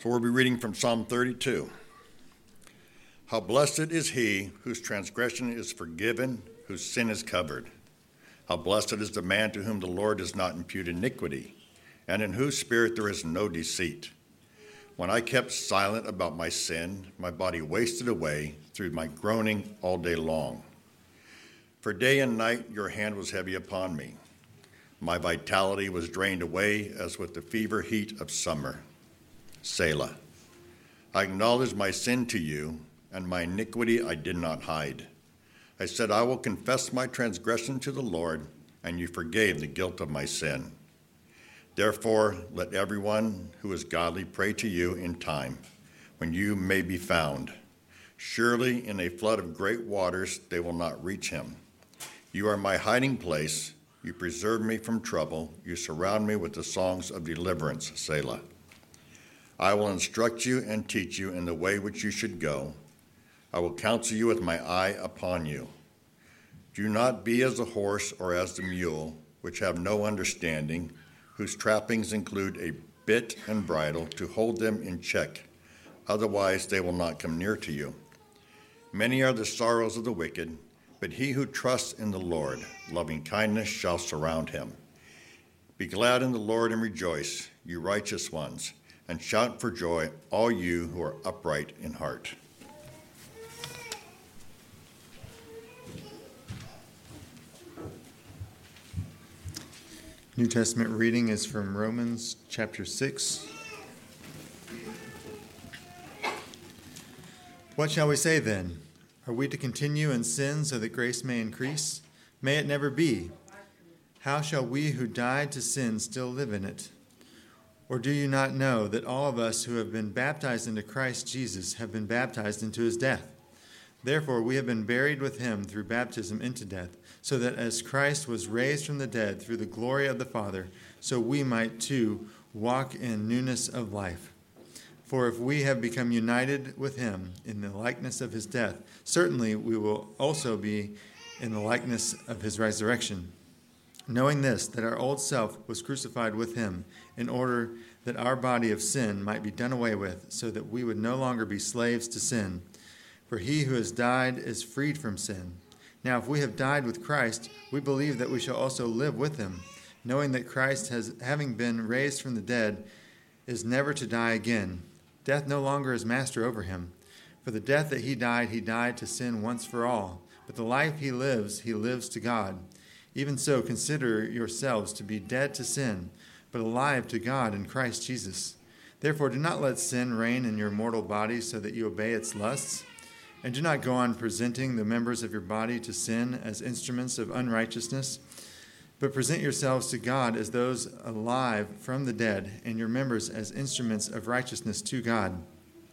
So we'll be reading from Psalm 32. How blessed is he whose transgression is forgiven, whose sin is covered. How blessed is the man to whom the Lord does not impute iniquity, and in whose spirit there is no deceit. When I kept silent about my sin, my body wasted away through my groaning all day long. For day and night your hand was heavy upon me. My vitality was drained away as with the fever heat of summer. Selah. I acknowledged my sin to you, and my iniquity I did not hide. I said, I will confess my transgression to the Lord, and you forgave the guilt of my sin. Therefore, let everyone who is godly pray to you in time, when you may be found. Surely in a flood of great waters they will not reach him. You are my hiding place. You preserve me from trouble. You surround me with the songs of deliverance, Selah. I will instruct you and teach you in the way which you should go. I will counsel you with my eye upon you. Do not be as the horse or as the mule, which have no understanding, whose trappings include a bit and bridle to hold them in check. Otherwise they will not come near to you. Many are the sorrows of the wicked, but he who trusts in the Lord, loving kindness shall surround him. Be glad in the Lord and rejoice, you righteous ones, and shout for joy, all you who are upright in heart. New Testament reading is from Romans chapter 6. What shall we say then? Are we to continue in sin so that grace may increase? May it never be. How shall we who died to sin still live in it? Or do you not know that all of us who have been baptized into Christ Jesus have been baptized into his death? Therefore, we have been buried with him through baptism into death, so that as Christ was raised from the dead through the glory of the Father, so we might too walk in newness of life. For if we have become united with him in the likeness of his death, certainly we will also be in the likeness of his resurrection. Knowing this, that our old self was crucified with him, in order that our body of sin might be done away with, so that we would no longer be slaves to sin. For he who has died is freed from sin. Now, if we have died with Christ, we believe that we shall also live with him, knowing that Christ, having been raised from the dead, is never to die again. Death no longer is master over him. For the death that he died to sin once for all. But the life he lives to God. Even so, consider yourselves to be dead to sin, but alive to God in Christ Jesus. Therefore, do not let sin reign in your mortal body so that you obey its lusts. And do not go on presenting the members of your body to sin as instruments of unrighteousness, but present yourselves to God as those alive from the dead, and your members as instruments of righteousness to God.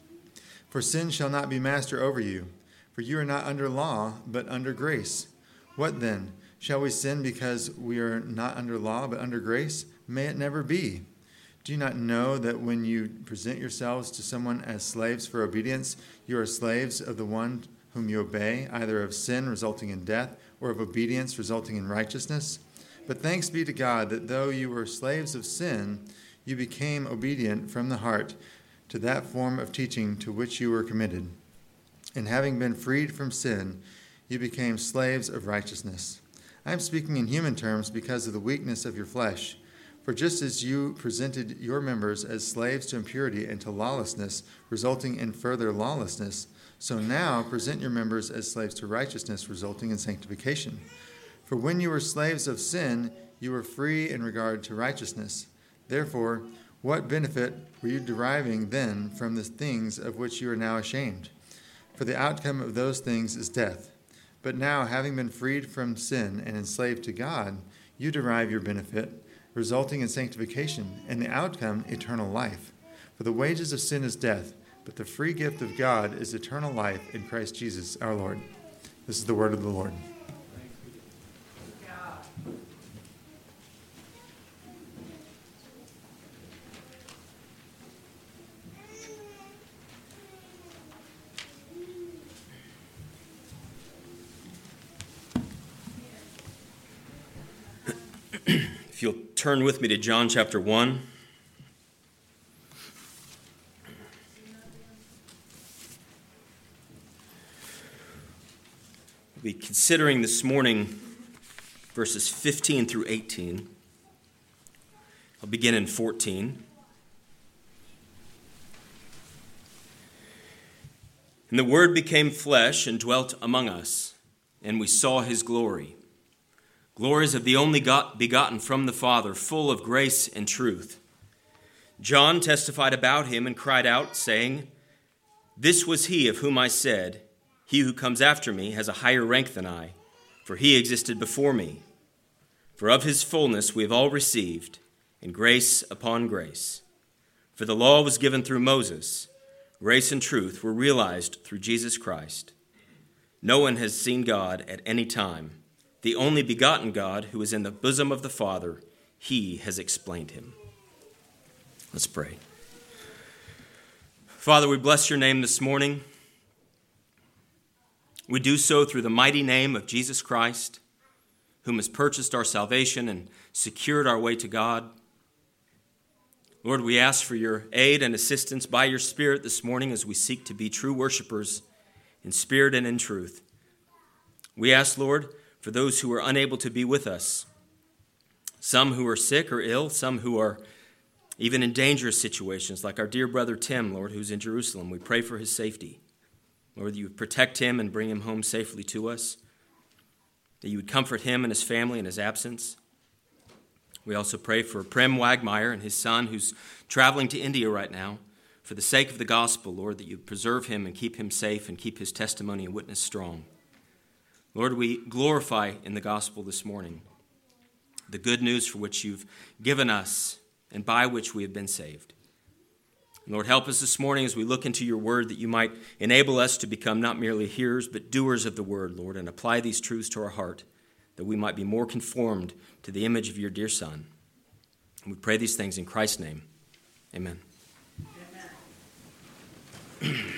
For sin shall not be master over you, for you are not under law, but under grace. What then? Shall we sin because we are not under law, but under grace? May it never be. Do you not know that when you present yourselves to someone as slaves for obedience, you are slaves of the one whom you obey, either of sin resulting in death or of obedience resulting in righteousness? But thanks be to God that though you were slaves of sin, you became obedient from the heart to that form of teaching to which you were committed. And having been freed from sin, you became slaves of righteousness. I am speaking in human terms because of the weakness of your flesh. For just as you presented your members as slaves to impurity and to lawlessness, resulting in further lawlessness, so now present your members as slaves to righteousness, resulting in sanctification. For when you were slaves of sin, you were free in regard to righteousness. Therefore, what benefit were you deriving then from the things of which you are now ashamed? For the outcome of those things is death. But now, having been freed from sin and enslaved to God, you derive your benefit, resulting in sanctification, and the outcome, eternal life. For the wages of sin is death, but the free gift of God is eternal life in Christ Jesus our Lord. This is the word of the Lord. If you'll turn with me to John chapter 1. We'll be considering this morning verses 15 through 18. I'll begin in 14. And the Word became flesh and dwelt among us, and we saw his glory. Glories of the only begotten from the Father, full of grace and truth. John testified about him and cried out, saying, "This was he of whom I said, 'He who comes after me has a higher rank than I, for he existed before me.' For of his fullness we have all received, and grace upon grace. For the law was given through Moses, grace and truth were realized through Jesus Christ. No one has seen God at any time. The only begotten God who is in the bosom of the Father, he has explained him." Let's pray. Father, we bless your name this morning. We do so through the mighty name of Jesus Christ, whom has purchased our salvation and secured our way to God. Lord, we ask for your aid and assistance by your Spirit this morning as we seek to be true worshipers in spirit and in truth. We ask, Lord, for those who are unable to be with us, some who are sick or ill, some who are even in dangerous situations, like our dear brother Tim, Lord, who's in Jerusalem. We pray for his safety. Lord, that you would protect him and bring him home safely to us, that you would comfort him and his family in his absence. We also pray for Prem Wagmeyer and his son, who's traveling to India right now. For the sake of the gospel, Lord, that you preserve him and keep him safe and keep his testimony and witness strong. Lord, we glorify in the gospel this morning the good news for which you've given us and by which we have been saved. Lord, help us this morning as we look into your word, that you might enable us to become not merely hearers but doers of the word, Lord, and apply these truths to our heart, that we might be more conformed to the image of your dear Son. And we pray these things in Christ's name. Amen. Amen.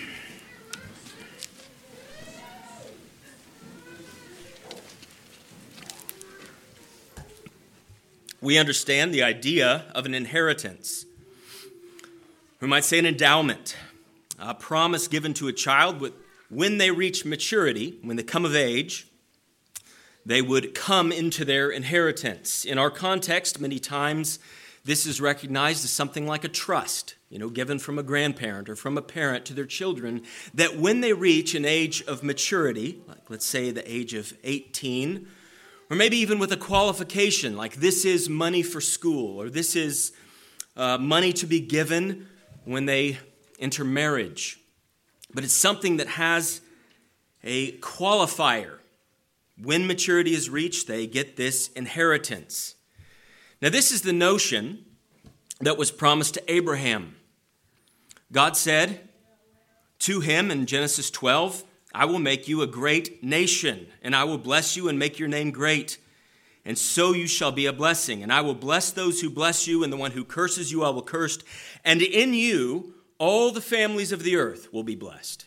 We understand the idea of an inheritance. We might say an endowment, a promise given to a child when they reach maturity, when they come of age, they would come into their inheritance. In our context, many times this is recognized as something like a trust, given from a grandparent or from a parent to their children, that when they reach an age of maturity, like let's say the age of 18, or maybe even with a qualification, like this is money for school, or this is money to be given when they enter marriage. But it's something that has a qualifier. When maturity is reached, they get this inheritance. Now, this is the notion that was promised to Abraham. God said to him in Genesis 12, "I will make you a great nation, and I will bless you and make your name great. And so you shall be a blessing. And I will bless those who bless you, and the one who curses you I will curse. And in you all the families of the earth will be blessed."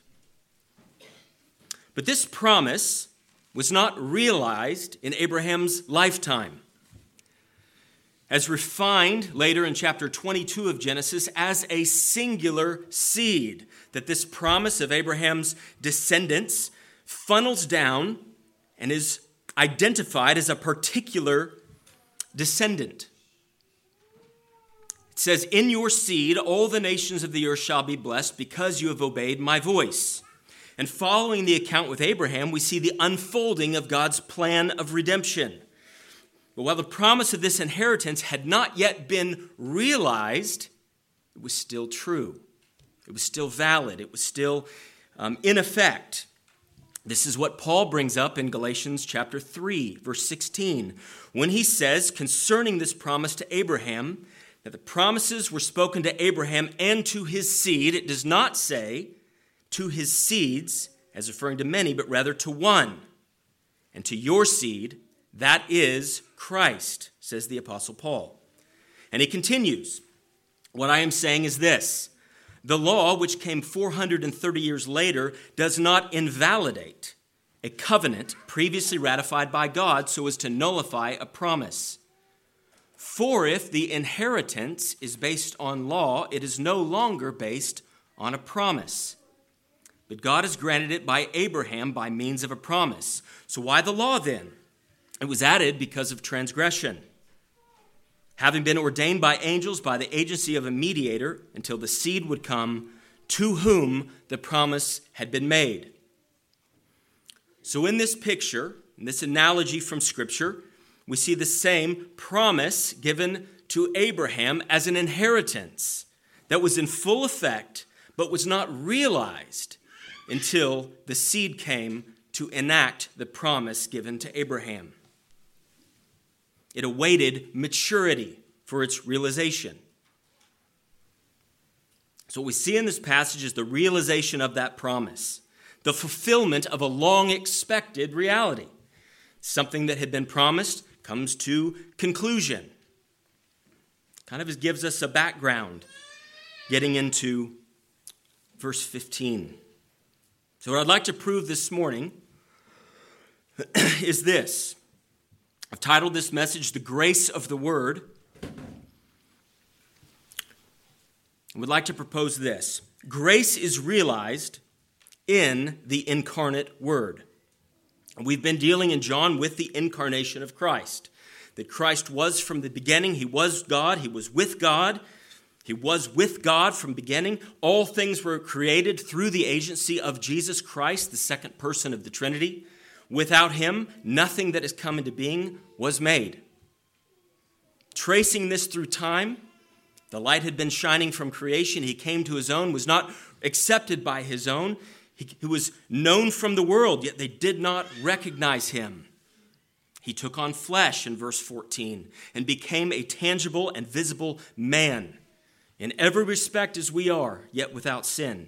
But this promise was not realized in Abraham's lifetime, as refined later in chapter 22 of Genesis as a singular seed, that this promise of Abraham's descendants funnels down and is identified as a particular descendant. It says, "In your seed all the nations of the earth shall be blessed because you have obeyed my voice." And following the account with Abraham, we see the unfolding of God's plan of redemption. But while the promise of this inheritance had not yet been realized, it was still true. It was still valid. It was still in effect. This is what Paul brings up in Galatians chapter 3, verse 16, when he says concerning this promise to Abraham, that the promises were spoken to Abraham and to his seed. It does not say to his seeds, as referring to many, but rather to one. And to your seed, that is Christ, says the Apostle Paul. And he continues, "What I am saying is this: the law, which came 430 years later, does not invalidate a covenant previously ratified by God so as to nullify a promise. For if the inheritance is based on law, it is no longer based on a promise. but God has granted it by Abraham by means of a promise. So why the law then? It was added because of transgression. Having been ordained by angels by the agency of a mediator until the seed would come to whom the promise had been made. So in this picture, in this analogy from Scripture, we see the same promise given to Abraham as an inheritance that was in full effect but was not realized until the seed came to enact the promise given to Abraham. It awaited maturity for its realization. So what we see in this passage is the realization of that promise, the fulfillment of a long-expected reality. Something that had been promised comes to conclusion. Kind of gives us a background, getting into verse 15. So what I'd like to prove this morning is this. I've titled this message, The Grace of the Word. I would like to propose this. Grace is realized in the incarnate Word. We've been dealing in John with the incarnation of Christ. That Christ was from the beginning. He was God. He was with God. He was with God from beginning. All things were created through the agency of Jesus Christ, the second person of the Trinity. Without him, nothing that has come into being was made. Tracing this through time, the light had been shining from creation. He came to his own, was not accepted by his own. He was known from the world, yet they did not recognize him. He took on flesh in verse 14 and became a tangible and visible man in every respect as we are, yet without sin.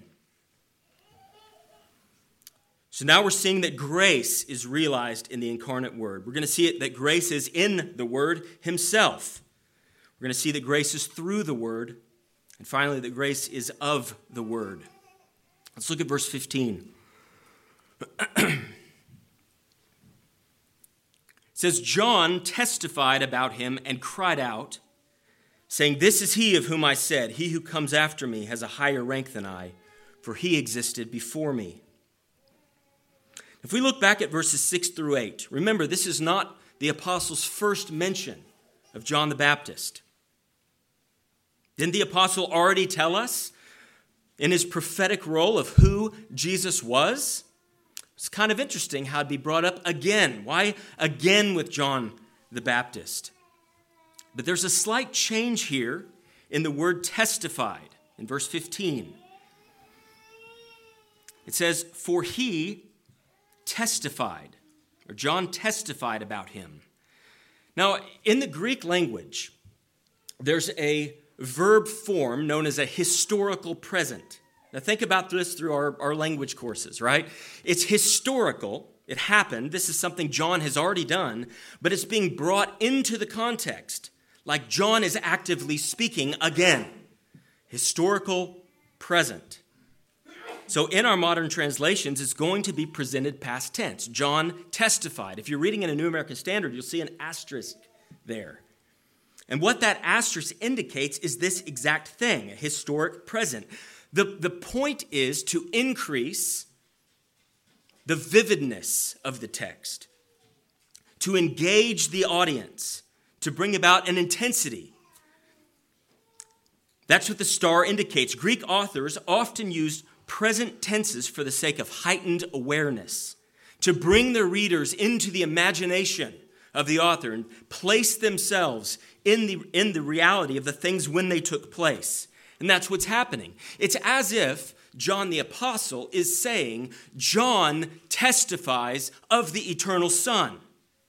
So now we're seeing that grace is realized in the incarnate Word. We're going to see it that grace is in the Word himself. We're going to see that grace is through the Word. And finally, that grace is of the Word. Let's look at verse 15. It says, John testified about him and cried out, saying, "This is he of whom I said, he who comes after me has a higher rank than I, for he existed before me." If we look back at verses 6 through 8, remember, this is not the apostle's first mention of John the Baptist. Didn't the apostle already tell us in his prophetic role of who Jesus was? It's kind of interesting how it'd be brought up again. Why again with John the Baptist? But there's a slight change here in the word testified in verse 15. It says, "For he testified," or John testified about him. Now, in the Greek language, there's a verb form known as a historical present. Now, think about this through our language courses, right? It's historical. It happened. This is something John has already done, but it's being brought into the context, like John is actively speaking again. Historical present. So in our modern translations, it's going to be presented past tense. John testified. If you're reading in a New American Standard, you'll see an asterisk there. And what that asterisk indicates is this exact thing, a historic present. The point is to increase the vividness of the text, to engage the audience, to bring about an intensity. That's what the star indicates. Greek authors often used present tenses for the sake of heightened awareness, to bring their readers into the imagination of the author and place themselves in the reality of the things when they took place. And that's what's happening. It's as if John the Apostle is saying, John testifies of the eternal Son.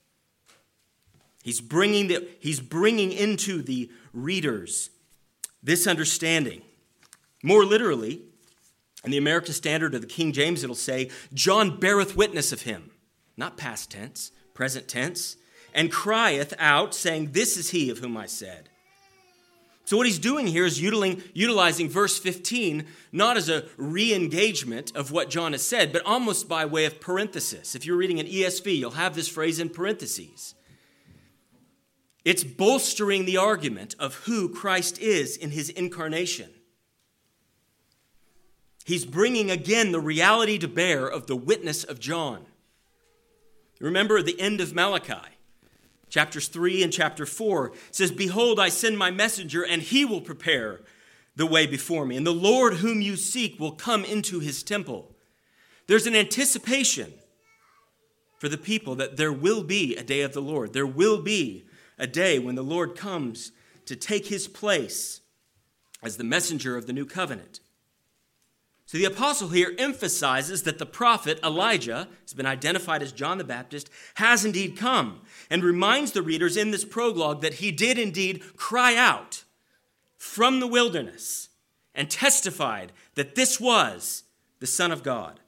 He's bringing into the readers this understanding. More literally, in the American Standard of the King James, it'll say, John beareth witness of him. Not past tense, present tense. And crieth out, saying, "This is he of whom I said." So what he's doing here is utilizing verse 15, not as a re-engagement of what John has said, but almost by way of parenthesis. If you're reading an ESV, you'll have this phrase in parentheses. It's bolstering the argument of who Christ is in his incarnation. he's bringing again the reality to bear of the witness of John. Remember at the end of Malachi, chapters 3 and chapter 4, says, "Behold, I send my messenger, and he will prepare the way before me. And the Lord whom you seek will come into his temple." There's an anticipation for the people that there will be a day of the Lord. There will be a day when the Lord comes to take his place as the messenger of the new covenant. So the apostle here emphasizes that the prophet Elijah has been identified as John the Baptist, has indeed come, and reminds the readers in this prologue that he did indeed cry out from the wilderness and testified that this was the Son of God.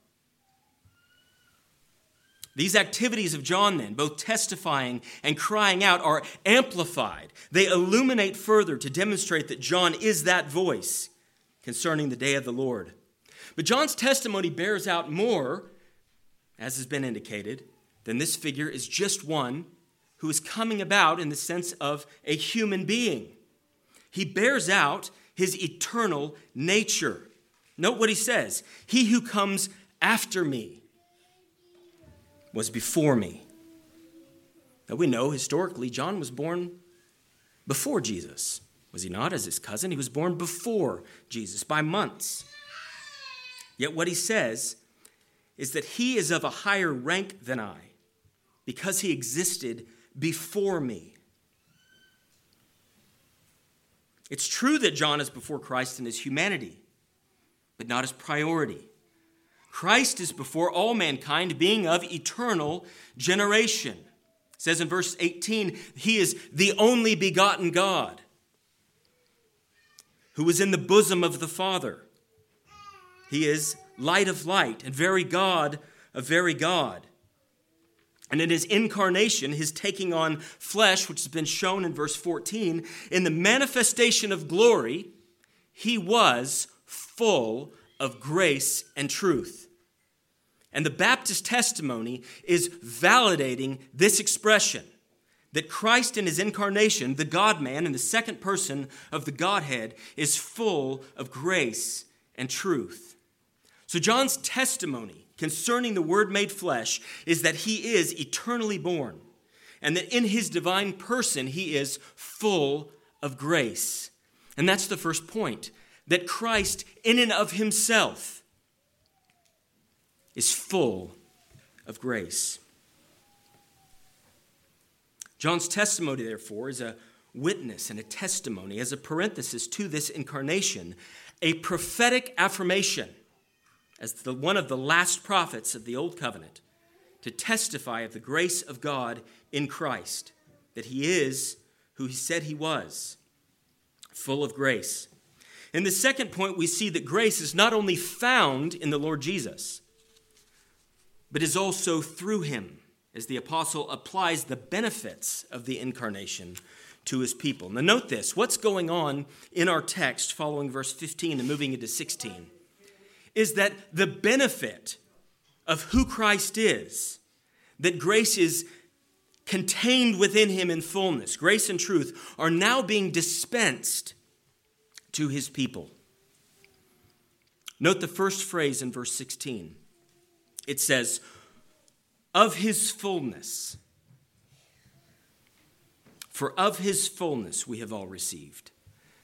These activities of John then, both testifying and crying out, are amplified. They illuminate further to demonstrate that John is that voice concerning the day of the Lord. But John's testimony bears out more, as has been indicated, than this figure is just one who is coming about in the sense of a human being. He bears out his eternal nature. Note what he says. "He who comes after me was before me." Now we know historically John was born before Jesus. Was he not? As his cousin, he was born before Jesus by months. Yet what he says is that he is of a higher rank than I because he existed before me. It's true that John is before Christ in his humanity, but not his priority. Christ is before all mankind, being of eternal generation. It says in verse 18, he is the only begotten God who is in the bosom of the Father. He is light of light and very God of very God. And in his incarnation, his taking on flesh, which has been shown in verse 14, in the manifestation of glory, he was full of grace and truth. And the Baptist testimony is validating this expression, that Christ in his incarnation, the God-man in the second person of the Godhead, is full of grace and truth. So John's testimony concerning the Word made flesh is that he is eternally born, and that in his divine person he is full of grace. And that's the first point, that Christ in and of himself is full of grace. John's testimony, therefore, is a witness and a testimony, as a parenthesis to this incarnation, a prophetic affirmation, as one of the last prophets of the Old Covenant, to testify of the grace of God in Christ, that he is who he said he was, full of grace. In the second point, we see that grace is not only found in the Lord Jesus, but is also through him, as the apostle applies the benefits of the incarnation to his people. Now note this, what's going on in our text following verse 15 and moving into 16 is that the benefit of who Christ is, that grace is contained within him in fullness, grace and truth, are now being dispensed to his people. Note the first phrase in verse 16. It says, "Of his fullness, for of his fullness we have all received."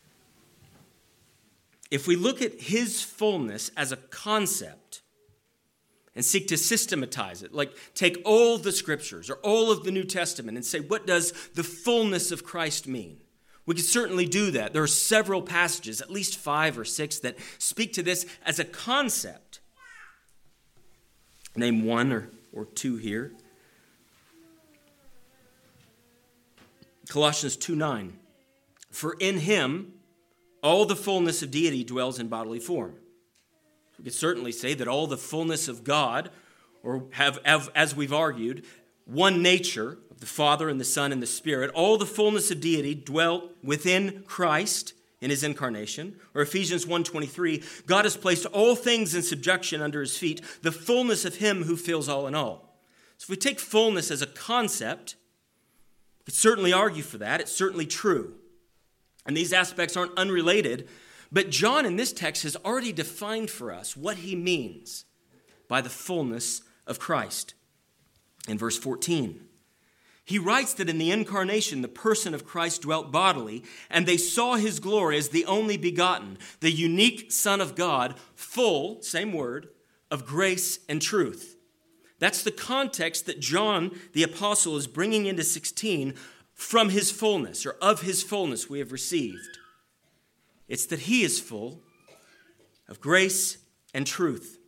If we look at his fullness as a concept and seek to systematize it, like take all the scriptures or all of the New Testament and say, what does the fullness of Christ mean? We could certainly do that. There are several passages, at least 5 or 6, that speak to this as a concept. Name 1 or 2 here. Colossians 2:9. "For in him all the fullness of deity dwells in bodily form." We could certainly say that all the fullness of God, or have, as we've argued, one nature of the Father and the Son and the Spirit, all the fullness of deity dwelt within Christ in his incarnation. Or Ephesians 1:23, "God has placed all things in subjection under his feet, the fullness of him who fills all in all." So if we take fullness as a concept, we could certainly argue for that. It's certainly true. And these aspects aren't unrelated, But John in this text has already defined for us what he means by the fullness of Christ. In verse 14, he writes that in the incarnation, the person of Christ dwelt bodily, and they saw his glory as the only begotten, the unique Son of God, full, same word, of grace and truth. That's the context that John, the apostle, is bringing into 16 from his fullness, or of his fullness we have received. It's that he is full of grace and truth.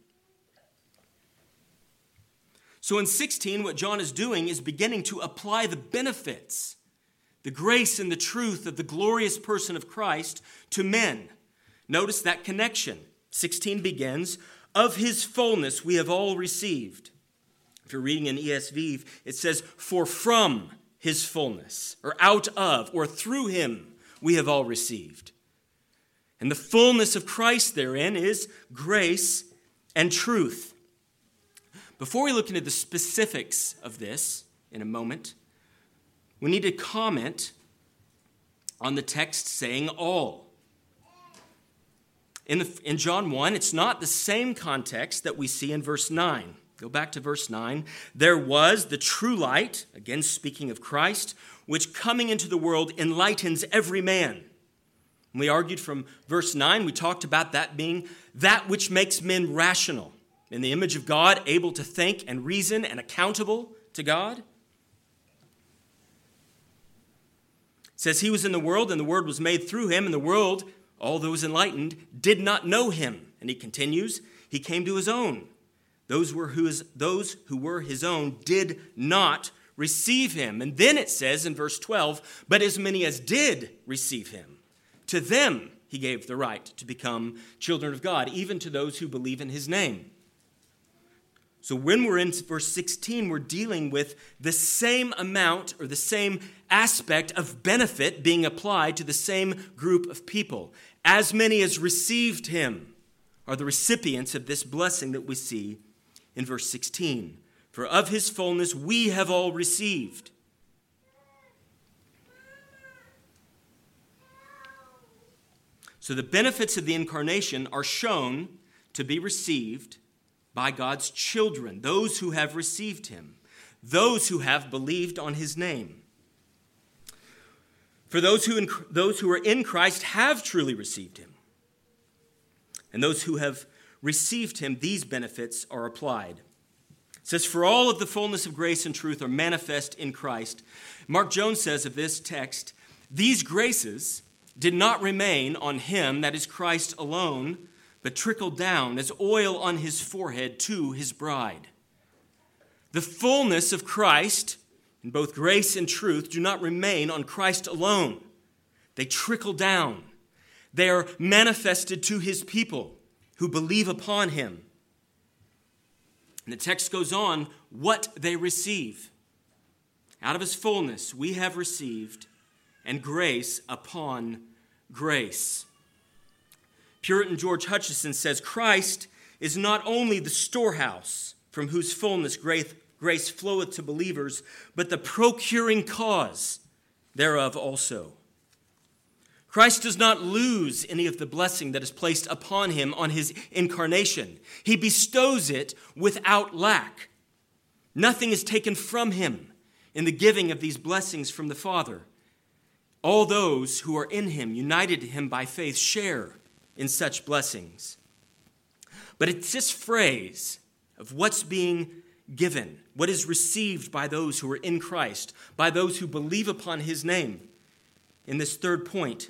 So in 16, what John is doing is beginning to apply the benefits, the grace and the truth of the glorious person of Christ to men. Notice that connection. 16 begins, of his fullness we have all received. If you're reading in ESV, it says, for from his fullness, or out of, or through him we have all received. And the fullness of Christ therein is grace and truth. Before we look into the specifics of this in a moment, we need to comment on the text saying all. In John 1, it's not the same context that we see in verse 9. Go back to verse 9. There was the true light, again speaking of Christ, which coming into the world enlightens every man. We argued from verse 9, we talked about that being that which makes men rational, in the image of God, able to think and reason and accountable to God. It says he was in the world and the word was made through him, and the world, all those enlightened, did not know him. And he continues, he came to his own. Those who were his own did not receive him. And then it says in verse 12, but as many as did receive him, to them he gave the right to become children of God, even to those who believe in his name. So when we're in verse 16, we're dealing with the same amount or the same aspect of benefit being applied to the same group of people. As many as received him are the recipients of this blessing that we see in verse 16. For of his fullness we have all received. So the benefits of the incarnation are shown to be received by God's children, those who have received him, those who have believed on his name. For those who are in Christ have truly received him. And those who have received him, these benefits are applied. It says, for all of the fullness of grace and truth are manifest in Christ. Mark Jones says of this text, these graces did not remain on him, that is Christ alone, but trickled down as oil on his forehead to his bride. The fullness of Christ, in both grace and truth, do not remain on Christ alone. They trickle down. They are manifested to his people who believe upon him. And the text goes on, what they receive. Out of his fullness we have received, and grace upon grace. Puritan George Hutcheson says, Christ is not only the storehouse from whose fullness grace floweth to believers, but the procuring cause thereof also. Christ does not lose any of the blessing that is placed upon him on his incarnation. He bestows it without lack. Nothing is taken from him in the giving of these blessings from the Father. All those who are in him, united to him by faith, share in such blessings. But it's this phrase of what's being given, what is received by those who are in Christ, by those who believe upon his name. In this third point,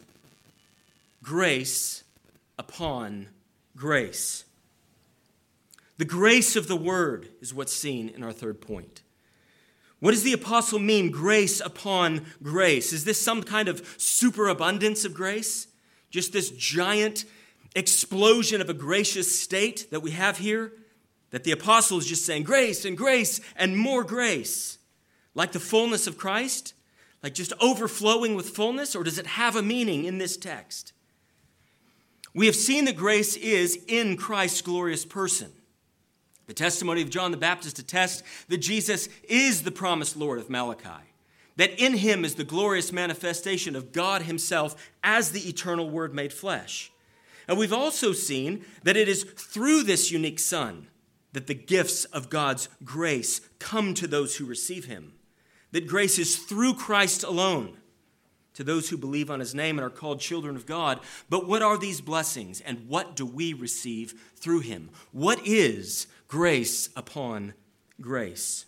grace upon grace. The grace of the word is what's seen in our third point. What does the apostle mean, grace upon grace? Is this some kind of superabundance of grace? Just this giant explosion of a gracious state that we have here? That the apostle is just saying grace and more grace? Like the fullness of Christ? Like just overflowing with fullness? Or does it have a meaning in this text? We have seen that grace is in Christ's glorious person. The testimony of John the Baptist attests that Jesus is the promised Lord of Malachi, that in him is the glorious manifestation of God himself as the eternal Word made flesh. And we've also seen that it is through this unique Son that the gifts of God's grace come to those who receive him. That grace is through Christ alone to those who believe on his name and are called children of God. But what are these blessings, and what do we receive through him? What is grace upon grace?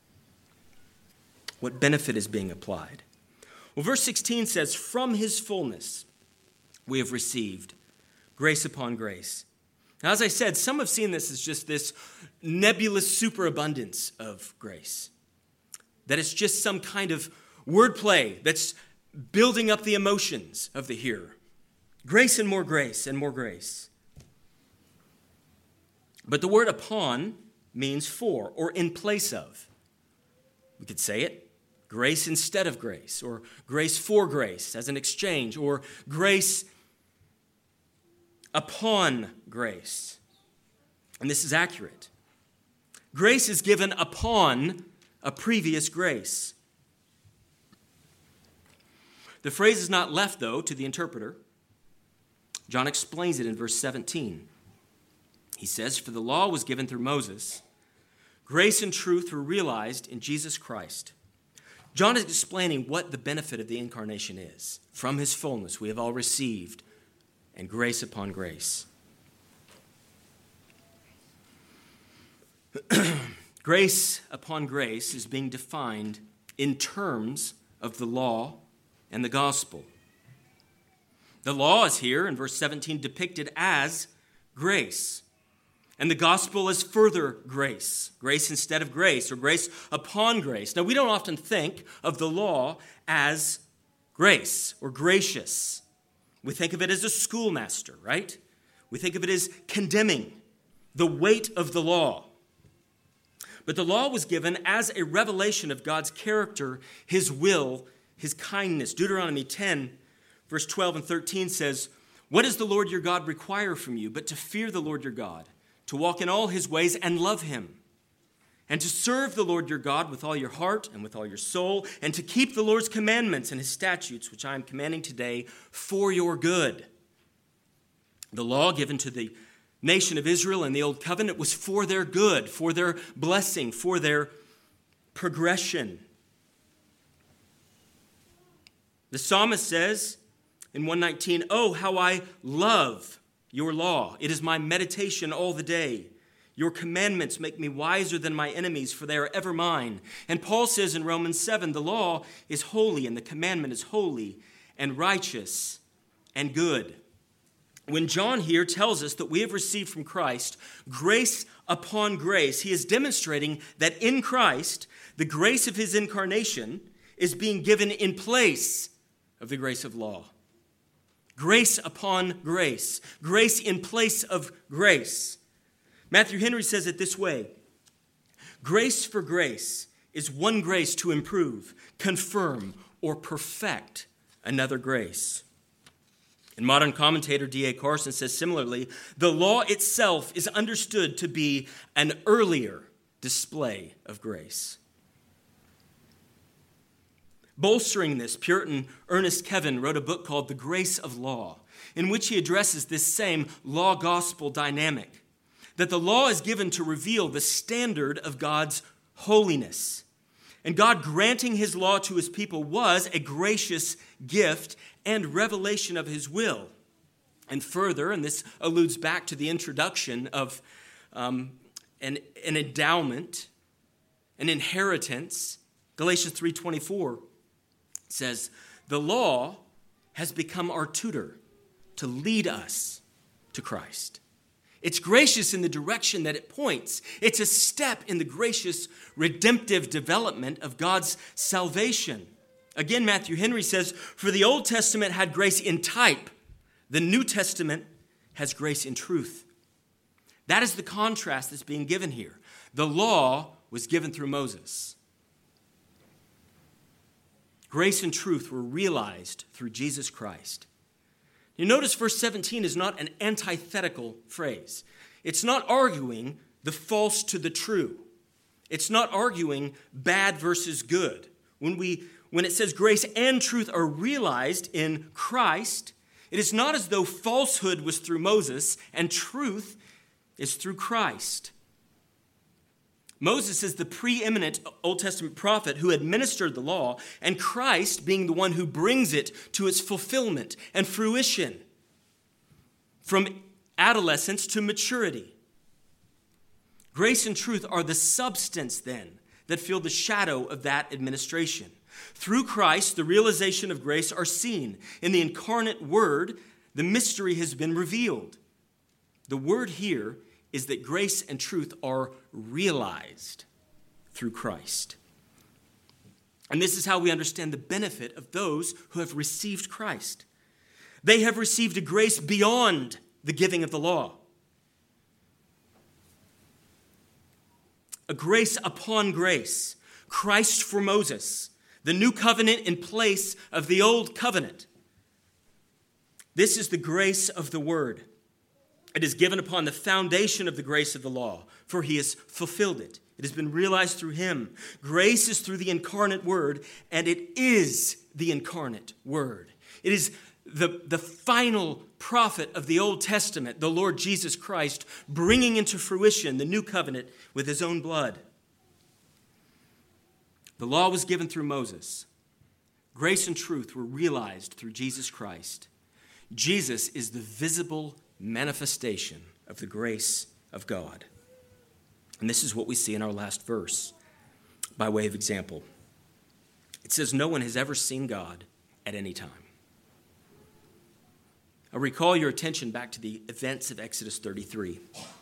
What benefit is being applied? Well, verse 16 says, from his fullness we have received grace upon grace. Now, as I said, some have seen this as just this nebulous superabundance of grace. That it's just some kind of wordplay that's building up the emotions of the hearer. Grace and more grace and more grace. But the word upon means for or in place of. We could say it, grace instead of grace, or grace for grace as an exchange, or grace upon grace. And this is accurate. Grace is given upon a previous grace. The phrase is not left, though, to the interpreter. John explains it in verse 17. He says, for the law was given through Moses. Grace and truth were realized in Jesus Christ. John is explaining what the benefit of the incarnation is. From his fullness we have all received, and grace upon grace. Grace upon grace is being defined in terms of the law and the gospel. The law is here in verse 17 depicted as grace. And the gospel is further grace. Grace instead of grace, or grace upon grace. Now, we don't often think of the law as grace or gracious. We think of it as a schoolmaster, right? We think of it as condemning the weight of the law. But the law was given as a revelation of God's character, his will, his kindness. Deuteronomy 10, verse 12 and 13 says, what does the Lord your God require from you but to fear the Lord your God, to walk in all his ways and love him, and to serve the Lord your God with all your heart and with all your soul, and to keep the Lord's commandments and his statutes, which I am commanding today for your good. The law given to the nation of Israel in the Old Covenant was for their good, for their blessing, for their progression. The psalmist says in 119, oh, how I love your law. It is my meditation all the day. Your commandments make me wiser than my enemies, for they are ever mine. And Paul says in Romans 7, the law is holy and the commandment is holy and righteous and good. When John here tells us that we have received from Christ grace upon grace, he is demonstrating that in Christ, the grace of his incarnation is being given in place of the grace of law. Grace upon grace. Grace in place of grace. Matthew Henry says it this way. Grace for grace is one grace to improve, confirm, or perfect another grace. And modern commentator D.A. Carson says similarly, the law itself is understood to be an earlier display of grace. Bolstering this, Puritan Ernest Kevin wrote a book called The Grace of Law, in which he addresses this same law-gospel dynamic, that the law is given to reveal the standard of God's holiness. And God granting his law to his people was a gracious gift and revelation of his will. And further, and this alludes back to the introduction of an endowment, an inheritance, Galatians 3:24 says, the law has become our tutor to lead us to Christ. It's gracious in the direction that it points. It's a step in the gracious redemptive development of God's salvation. Again, Matthew Henry says, for the Old Testament had grace in type. The New Testament has grace in truth. That is the contrast that's being given here. The law was given through Moses. Grace and truth were realized through Jesus Christ. You notice verse 17 is not an antithetical phrase. It's not arguing the false to the true. It's not arguing bad versus good. When it says grace and truth are realized in Christ, It is not as though falsehood was through Moses and truth is through Christ. Moses is the preeminent Old Testament prophet who administered the law, and Christ being the one who brings it to its fulfillment and fruition from adolescence to maturity. Grace and truth are the substance, then, that fill the shadow of that administration. Through Christ, the realization of grace are seen. In the incarnate Word, the mystery has been revealed. The word here is that grace and truth are realized through Christ. And this is how we understand the benefit of those who have received Christ. They have received a grace beyond the giving of the law. A grace upon grace. Christ for Moses. The new covenant in place of the old covenant. This is the grace of the word. It is given upon the foundation of the grace of the law, for he has fulfilled it. It has been realized through him. Grace is through the incarnate word, and it is the incarnate word. It is the final prophet of the Old Testament, the Lord Jesus Christ, bringing into fruition the new covenant with his own blood. The law was given through Moses. Grace and truth were realized through Jesus Christ. Jesus is the visible manifestation of the grace of God. And this is what we see in our last verse, by way of example. It says, no one has ever seen God at any time. I'll recall your attention back to the events of Exodus 33.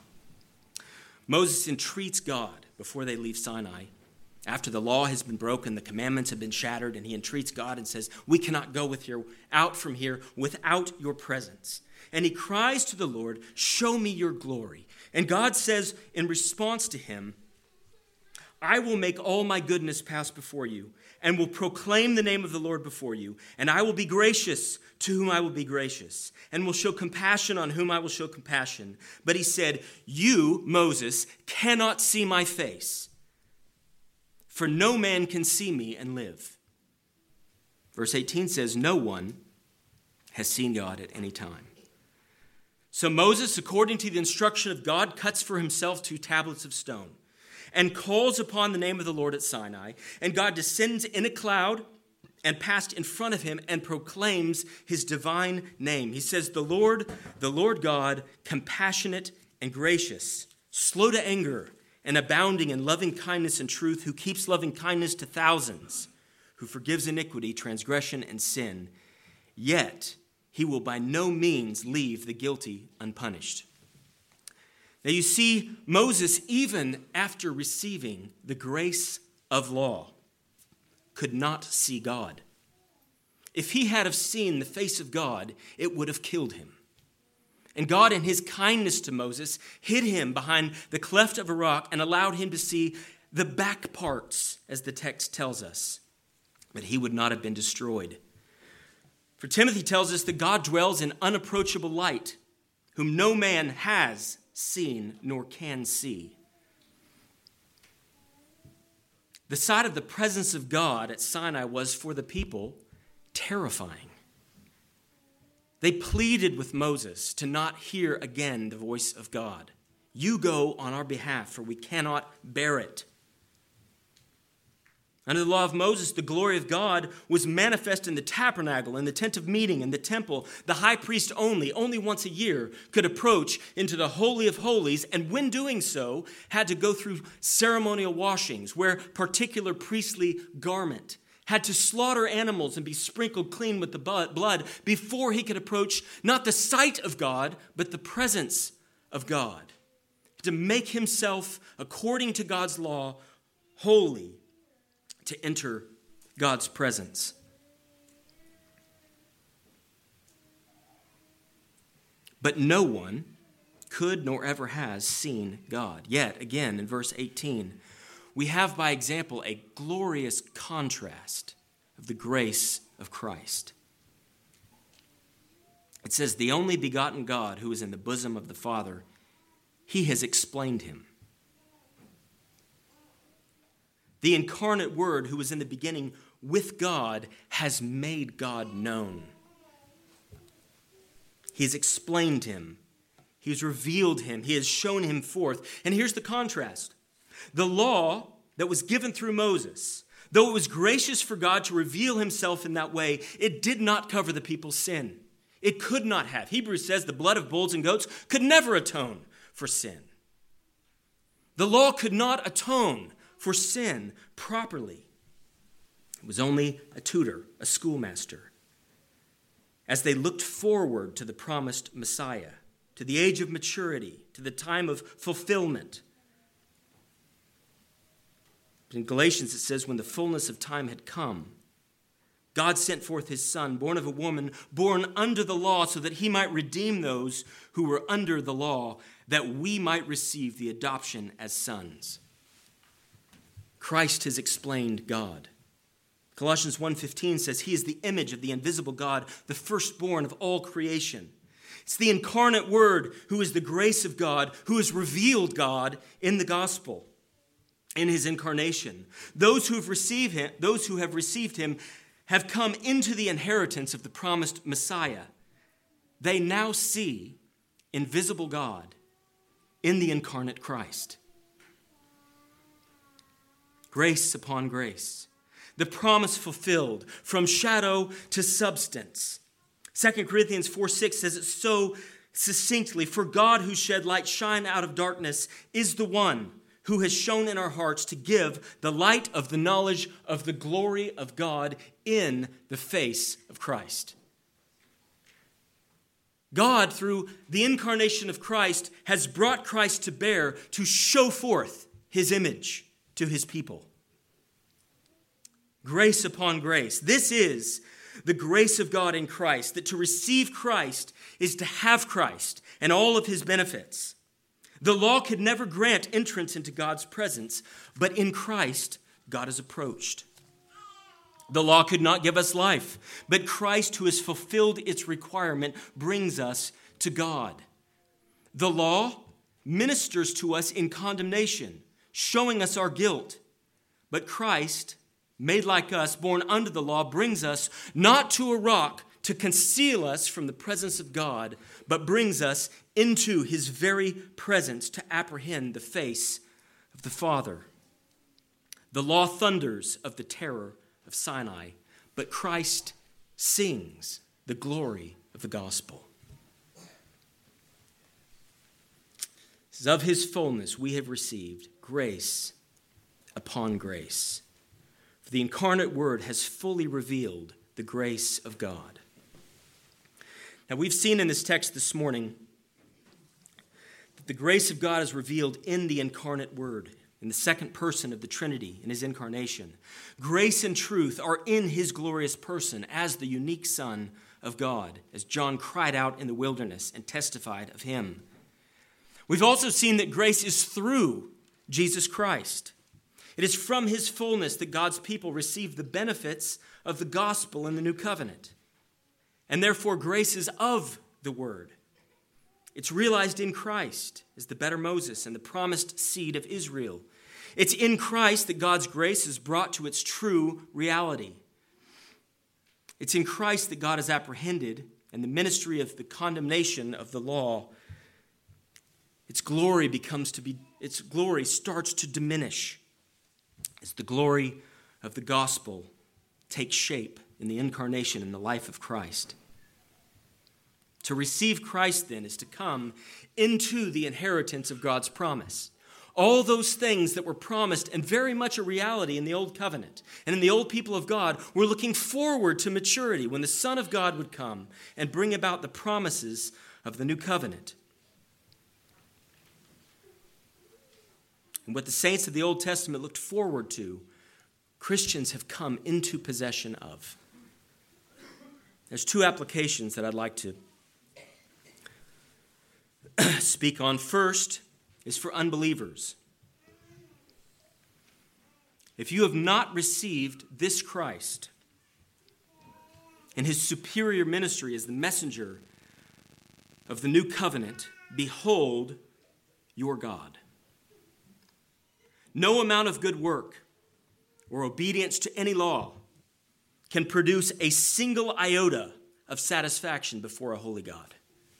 Moses entreats God before they leave Sinai. After the law has been broken, the commandments have been shattered, and he entreats God and says, we cannot go out from here without your presence. And he cries to the Lord, show me your glory. And God says in response to him, I will make all my goodness pass before you, and will proclaim the name of the Lord before you. And I will be gracious to whom I will be gracious, and will show compassion on whom I will show compassion. But he said, you, Moses, cannot see my face, for no man can see me and live. Verse 18 says, no one has seen God at any time. So Moses, according to the instruction of God, cuts for himself 2 tablets of stone and calls upon the name of the Lord at Sinai. And God descends in a cloud and passed in front of him and proclaims his divine name. He says, the Lord God, compassionate and gracious, slow to anger and abounding in loving kindness and truth, who keeps loving kindness to thousands, who forgives iniquity, transgression, and sin. Yet he will by no means leave the guilty unpunished. Now you see, Moses, even after receiving the grace of law, could not see God. If he had have seen the face of God, it would have killed him. And God, in his kindness to Moses, hid him behind the cleft of a rock and allowed him to see the back parts, as the text tells us. But he would not have been destroyed. For Timothy tells us that God dwells in unapproachable light, whom no man has seen nor can see. The sight of the presence of God at Sinai was, for the people, terrifying. They pleaded with Moses to not hear again the voice of God. You go on our behalf, for we cannot bear it. Under the law of Moses, the glory of God was manifest in the tabernacle, in the tent of meeting, in the temple. The high priest only once a year, could approach into the Holy of Holies, and when doing so, had to go through ceremonial washings, wear particular priestly garment, had to slaughter animals and be sprinkled clean with the blood before he could approach not the sight of God, but the presence of God. To make himself, according to God's law, holy, to enter God's presence. But no one could nor ever has seen God. Yet, again, in verse 18, we have by example a glorious contrast of the grace of Christ. It says, the only begotten God who is in the bosom of the Father, he has explained him. The incarnate Word, who was in the beginning with God, has made God known. He has explained him. He has revealed him. He has shown him forth. And here's the contrast. The law that was given through Moses, though it was gracious for God to reveal himself in that way, it did not cover the people's sin. It could not have. Hebrews says the blood of bulls and goats could never atone for sin. The law could not atone for sin properly. It was only a tutor, a schoolmaster. As they looked forward to the promised Messiah, to the age of maturity, to the time of fulfillment. In Galatians it says, when the fullness of time had come, God sent forth his Son, born of a woman, born under the law, so that he might redeem those who were under the law, that we might receive the adoption as sons. Christ has explained God. Colossians 1:15 says he is the image of the invisible God, the firstborn of all creation. It's the incarnate Word who is the grace of God, who has revealed God in the gospel, in his incarnation. Those who have received him have come into the inheritance of the promised Messiah. They now see invisible God in the incarnate Christ. Grace upon grace. The promise fulfilled from shadow to substance. 2 Corinthians 4:6 says it so succinctly. For God, who shed light shine out of darkness, is the one who has shone in our hearts to give the light of the knowledge of the glory of God in the face of Christ. God, through the incarnation of Christ, has brought Christ to bear to show forth his image to his people. Grace upon grace. This is the grace of God in Christ, that to receive Christ is to have Christ and all of his benefits. The law could never grant entrance into God's presence, but in Christ, God is approached. The law could not give us life, but Christ, who has fulfilled its requirement, brings us to God. The law ministers to us in condemnation, showing us our guilt, but Christ, made like us, born under the law, brings us not to a rock to conceal us from the presence of God, but brings us into his very presence to apprehend the face of the Father. The law thunders of the terror of Sinai, but Christ sings the glory of the gospel. It says, of his fullness we have received grace upon grace. For the incarnate Word has fully revealed the grace of God. Now, we've seen in this text this morning that the grace of God is revealed in the incarnate Word, in the second person of the Trinity, in his incarnation. Grace and truth are in his glorious person as the unique Son of God, as John cried out in the wilderness and testified of him. We've also seen that grace is through Jesus Christ. It is from his fullness that God's people receive the benefits of the gospel in the new covenant. And therefore, grace is of the Word. It's realized in Christ as the better Moses and the promised seed of Israel. It's in Christ that God's grace is brought to its true reality. It's in Christ that God is apprehended, and the ministry of the condemnation of the law, its glory starts to diminish as the glory of the gospel takes shape in the incarnation and the life of Christ. To receive Christ, then, is to come into the inheritance of God's promise. All those things that were promised and very much a reality in the Old Covenant and in the old people of God were looking forward to maturity when the Son of God would come and bring about the promises of the new covenant. And what the saints of the Old Testament looked forward to, Christians have come into possession of. There's two applications that I'd like to speak on. First is for unbelievers. If you have not received this Christ and his superior ministry as the messenger of the new covenant, behold your God. No amount of good work or obedience to any law can produce a single iota of satisfaction before a holy God.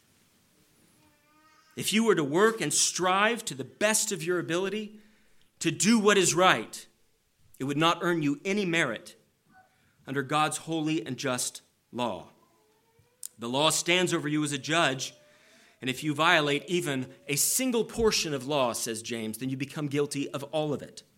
if you were to work and strive to the best of your ability to do what is right, it would not earn you any merit under God's holy and just law. The law stands over you as a judge, and if you violate even a single portion of law, says James, then you become guilty of all of it.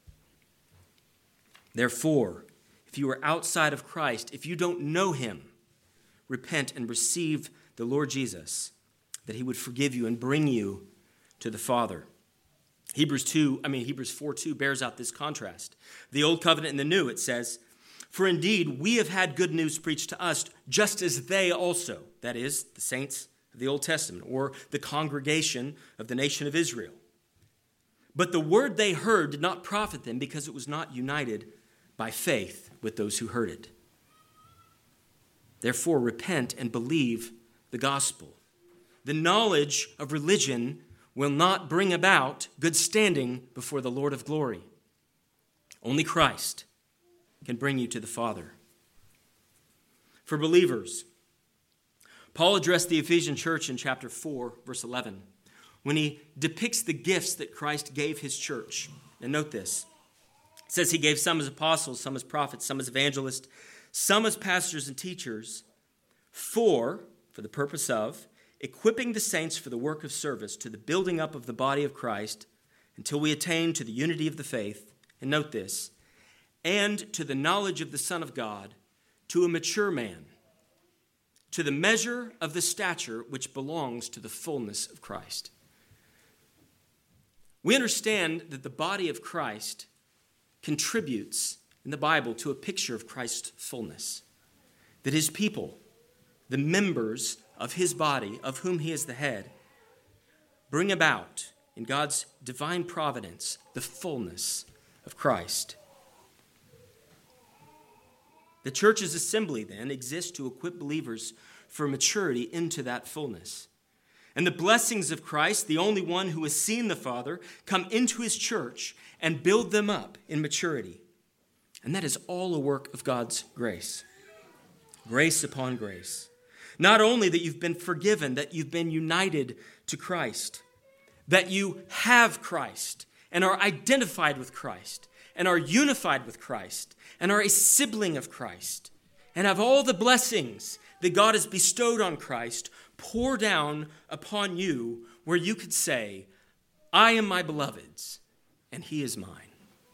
Therefore, if you are outside of Christ, if you don't know him, repent and receive the Lord Jesus, that he would forgive you and bring you to the Father. Hebrews 4:2 bears out this contrast. The old covenant and the new, it says, "For indeed we have had good news preached to us, just as they also," that is, the saints of the Old Testament, or the congregation of the nation of Israel. "But the word they heard did not profit them, because it was not united by faith with those who heard it. Therefore, repent and believe the gospel." The knowledge of religion will not bring about good standing before the Lord of glory. Only Christ can bring you to the Father. For believers, Paul addressed the Ephesian church in chapter 4, verse 11, when he depicts the gifts that Christ gave his church. And note this. It says he gave some as apostles, some as prophets, some as evangelists, some as pastors and teachers, for the purpose of equipping the saints for the work of service to the building up of the body of Christ until we attain to the unity of the faith, and note this, and to the knowledge of the Son of God, to a mature man, to the measure of the stature which belongs to the fullness of Christ. We understand that the body of Christ contributes in the Bible to a picture of Christ's fullness, that his people, the members of his body, of whom he is the head, bring about in God's divine providence the fullness of Christ. The church's assembly, then, exists to equip believers for maturity into that fullness. And the blessings of Christ, the only one who has seen the Father, come into his church and build them up in maturity. And that is all a work of God's grace. Grace upon grace. Not only that you've been forgiven, that you've been united to Christ, that you have Christ and are identified with Christ and are unified with Christ and are a sibling of Christ and have all the blessings that God has bestowed on Christ pour down upon you, where you could say, "I am my beloved's and he is mine."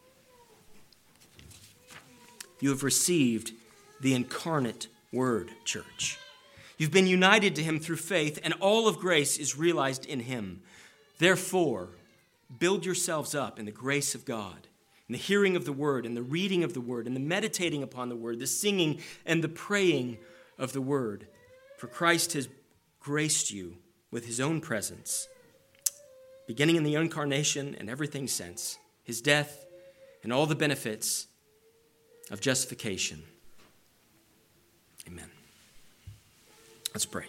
You have received the incarnate word, church. You've been united to him through faith, and all of grace is realized in him. Therefore, build yourselves up in the grace of God, in the hearing of the word, and the reading of the word, and the meditating upon the word, the singing and the praying of the word. For Christ has graced you with his own presence, beginning in the incarnation and everything since, his death and all the benefits of justification. Amen. Let's pray.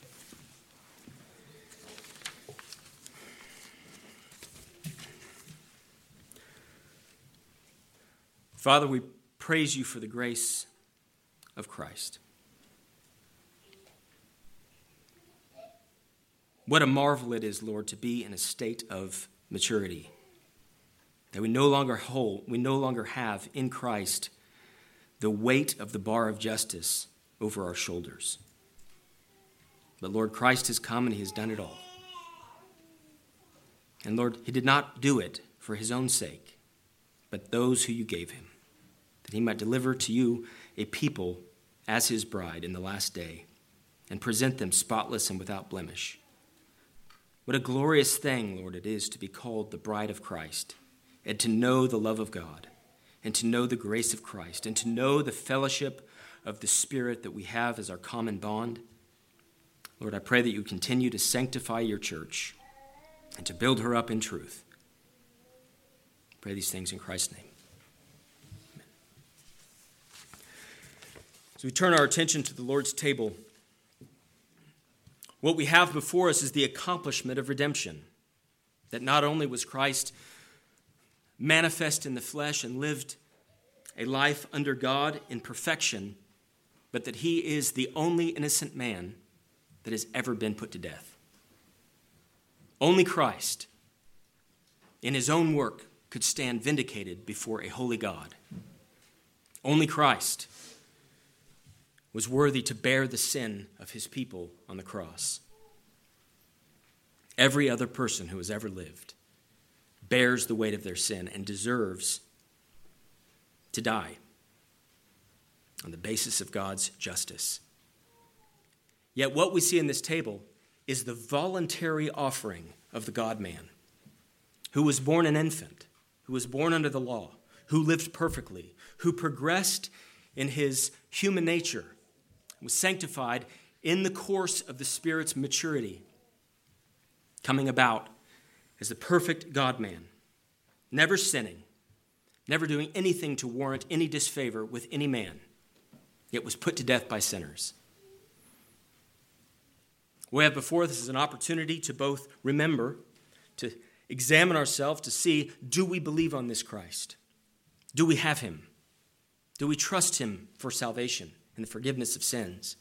Father, we praise you for the grace of Christ. What a marvel it is, Lord, to be in a state of maturity, that we no longer have in Christ the weight of the bar of justice over our shoulders. But Lord, Christ has come and he has done it all. And Lord, he did not do it for his own sake, but those who you gave him, that he might deliver to you a people as his bride in the last day and present them spotless and without blemish. What a glorious thing, Lord, it is to be called the bride of Christ, and to know the love of God, and to know the grace of Christ, and to know the fellowship of the Spirit that we have as our common bond. Lord, I pray that you continue to sanctify your church and to build her up in truth. I pray these things in Christ's name. Amen. As we turn our attention to the Lord's table, what we have before us is the accomplishment of redemption. That not only was Christ manifest in the flesh and lived a life under God in perfection, but that he is the only innocent man that has ever been put to death. Only Christ, in his own work, could stand vindicated before a holy God. Only Christ was worthy to bear the sin of his people on the cross. Every other person who has ever lived bears the weight of their sin and deserves to die on the basis of God's justice. Yet what we see in this table is the voluntary offering of the God-man, who was born an infant, who was born under the law, who lived perfectly, who progressed in his human nature, was sanctified in the course of the Spirit's maturity, coming about as the perfect God-man, never sinning, never doing anything to warrant any disfavor with any man, yet was put to death by sinners. We have before us an opportunity to both remember, to examine ourselves, to see, do we believe on this Christ? Do we have him? Do we trust him for salvation and the forgiveness of sins?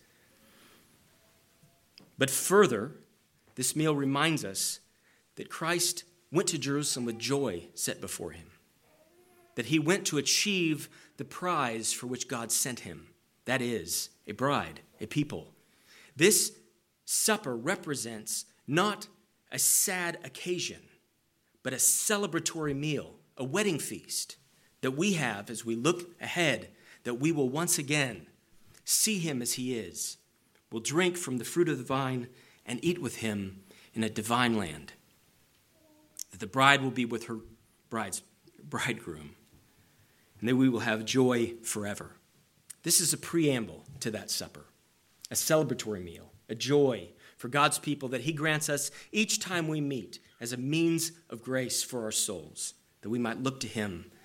But further, this meal reminds us that Christ went to Jerusalem with joy set before him, that he went to achieve the prize for which God sent him, that is, a bride, a people. This supper represents not a sad occasion, but a celebratory meal, a wedding feast that we have as we look ahead, that we will once again see him as he is. We'll drink from the fruit of the vine and eat with him in a divine land. That the bride will be with her bridegroom, and that we will have joy forever. This is a preamble to that supper, a celebratory meal, a joy for God's people that he grants us each time we meet as a means of grace for our souls, that we might look to him